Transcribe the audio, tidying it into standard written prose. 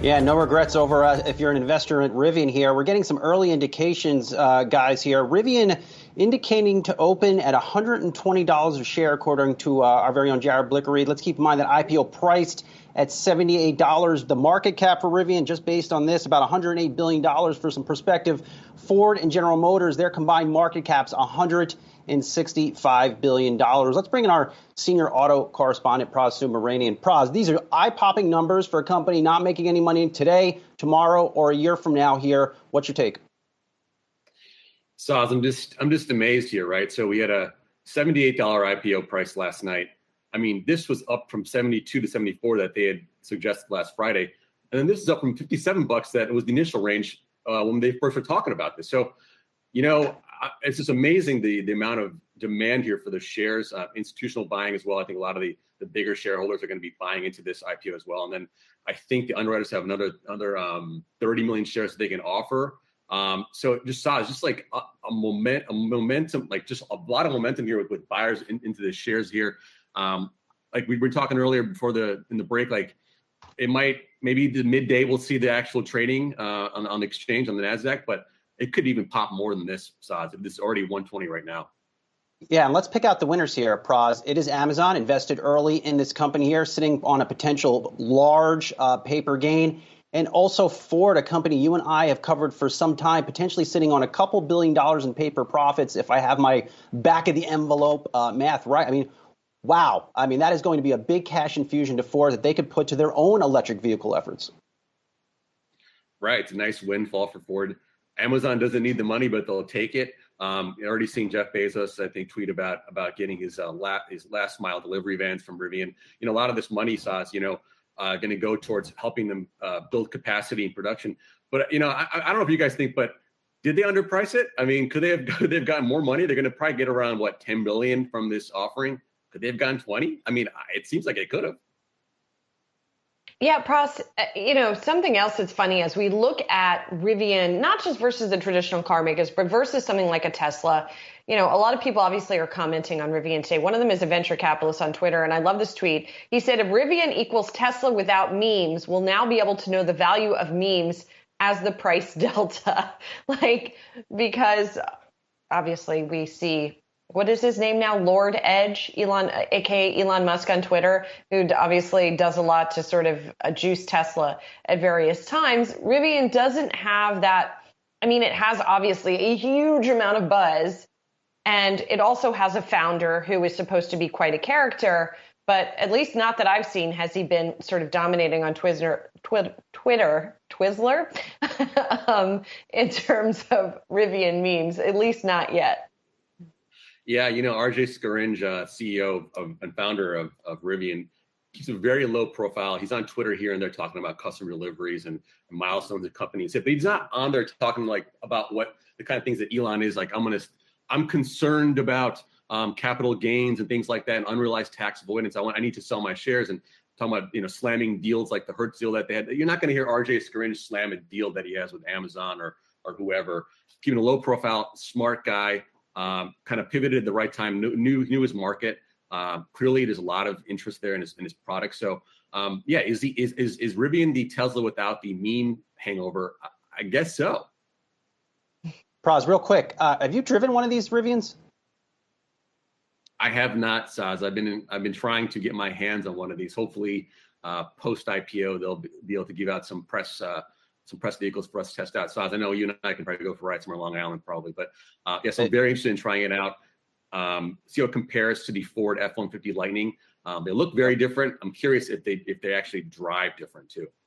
Yeah, no regrets over if you're an investor at Rivian here. We're getting some early indications, guys, here. Rivian indicating to open at $120 a share, according to our very own Jared Blickery. Let's keep in mind that IPO priced at $78. The market cap for Rivian, just based on this, about $108 billion. For some perspective, Ford and General Motors, their combined market cap's $165 billion. Let's bring in our senior auto correspondent, Pras Subramanian. Pras, these are eye-popping numbers for a company not making any money today, tomorrow, or a year from now here. What's your take? Saz, I'm just amazed here, right? So we had a $78 IPO price last night. I mean, this was up from 72 to 74 that they had suggested last Friday. And then this is up from 57 bucks that was the initial range when they first were talking about this. So, you know, it's just amazing the amount of demand here for the shares, institutional buying as well. I think a lot of the bigger shareholders are going to be buying into this IPO as well. And then I think the underwriters have another 30 million shares that they can offer. So just saw it's just like a momentum, like just a lot of momentum here with buyers into the shares here. Like we were talking earlier in the break, like it maybe the midday we'll see the actual trading on the exchange on the NASDAQ, but it could even pop more than this size. This is already 120 right now. Yeah, and let's pick out the winners here, Pras. It is Amazon, invested early in this company here, sitting on a potential large paper gain. And also Ford, a company you and I have covered for some time, potentially sitting on a couple $2 billion in paper profits, if I have my back of the envelope math right. I mean, wow. I mean, that is going to be a big cash infusion to Ford that they could put to their own electric vehicle efforts. Right. It's a nice windfall for Ford. Amazon doesn't need the money, but they'll take it. Already seeing Jeff Bezos, I think, tweet about getting his last mile delivery vans from Rivian. You know, a lot of this money, Saz, going to go towards helping them build capacity and production. But, you know, I don't know if you guys think, but did they underprice it? I mean, could they've gotten more money? They're going to probably get around, what, 10 billion from this offering? Could they have gotten 20? I mean, it seems like they could have. Yeah, Pras, something else that's funny as we look at Rivian, not just versus the traditional car makers, but versus something like a Tesla. You know, a lot of people obviously are commenting on Rivian today. One of them is a venture capitalist on Twitter, and I love this tweet. He said, if Rivian equals Tesla without memes, we'll now be able to know the value of memes as the price delta. Because obviously we see, what is his name now? Lord Edge, aka Elon Musk on Twitter, who obviously does a lot to sort of juice Tesla at various times. Rivian doesn't have that. I mean, it has obviously a huge amount of buzz, and it also has a founder who is supposed to be quite a character, but at least not that I've seen has he been sort of dominating on Twizzler, in terms of Rivian memes, at least not yet. Yeah, RJ Scaringe, CEO and founder of Rivian, he's a very low profile. He's on Twitter here and there talking about customer deliveries and milestones the companies hit, but he's not on there talking about what the kind of things that Elon is like. I'm concerned about capital gains and things like that and unrealized tax avoidance. I need to sell my shares and talking about slamming deals like the Hertz deal that they had. You're not going to hear RJ Scaringe slam a deal that he has with Amazon or whoever. Keeping a low profile, smart guy. Kind of pivoted at the right time, knew his market. Clearly, there's a lot of interest there in his product. So, is Rivian the Tesla without the meme hangover? I guess so. Pras, real quick, have you driven one of these Rivians? I have not, Saz. I've been trying to get my hands on one of these. Hopefully, post IPO, they'll be able to give out some press vehicles for us to test out. So I know you and I can probably go for a ride somewhere Long Island probably, but yes, I'm very interested in trying it out. See how it compares to the Ford F-150 Lightning. They look very different. I'm curious if they actually drive different too.